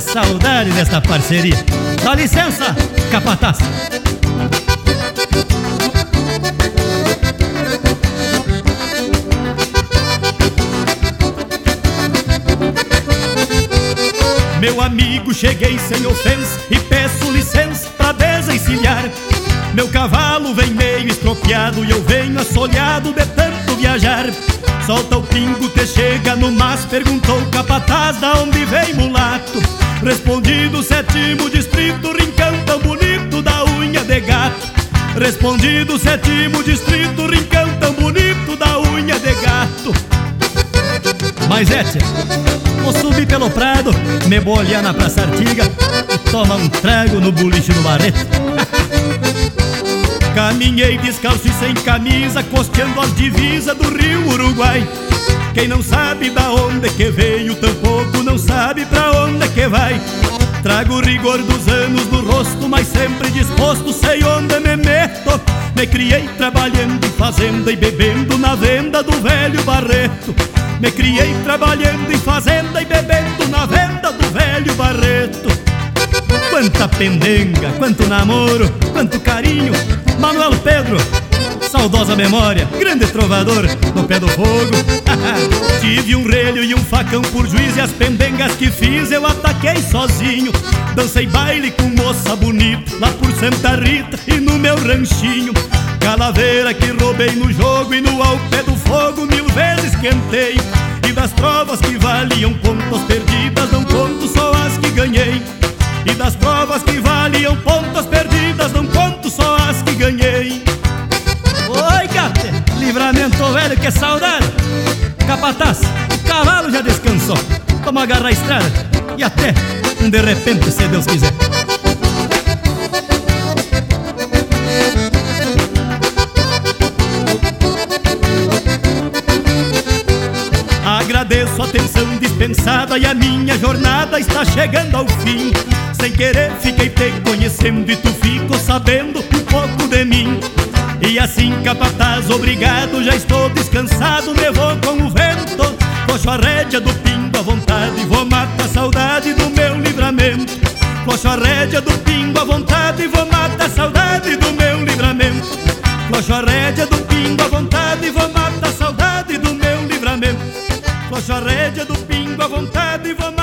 saudade desta parceria. Dá licença, capataz. Meu amigo, cheguei sem ofensa e peço licença pra desencilhar. Meu cavalo vem meio estropiado e eu venho assolhado de tanto viajar. Solta o pingo, te chega no mas, perguntou o capataz da onde vem mulato. Respondi do 7º distrito, rincão tão bonito da unha de gato. Respondi do 7º distrito, rincão tão bonito da unha de gato. Mas é, tia, vou subir pelo prado, me bolhar na Praça Artiga e tomar um trago no boliche do Barreto. Caminhei descalço e sem camisa, costeando as divisas do rio Uruguai. Quem não sabe da onde que veio, tampouco não sabe pra onde que vai. Trago o rigor dos anos no rosto, mas sempre disposto, sei onde me meto. Me criei trabalhando em fazenda e bebendo na venda do velho Barreto. Me criei trabalhando em fazenda e bebendo na venda do velho Barreto. Quanta pendenga, quanto namoro, quanto carinho. Manuel Pedro, saudosa memória, grande trovador no pé do fogo. Tive um relho e um facão por juiz, e as pendengas que fiz eu ataquei sozinho. Dancei baile com moça bonita lá por Santa Rita e no meu ranchinho. Calaveira que roubei no jogo e no ao pé do fogo 1000 vezes quentei. E das trovas que valiam pontos perdidas, não conto só as que ganhei. E das provas que valiam pontas perdidas, não conto só as que ganhei. Oi, gata, livramento velho, que saudade. Capataz, o cavalo já descansou. Vamos agarrar a estrada e até de repente, se Deus quiser. Agradeço a atenção dispensada e a minha jornada está chegando ao fim. Sem querer fiquei te conhecendo e tu ficou sabendo um pouco de mim. E assim, capataz, obrigado, já estou descansado, me vou com o vento. Coxo a rédea do pingo à vontade, vou matar a saudade do meu livramento. Coxo a rédea do pingo à vontade, vou matar a saudade do meu livramento. Coxo a rédea do pingo à vontade, vou matar a saudade do meu livramento. Coxo a rédea do pingo à vontade, vou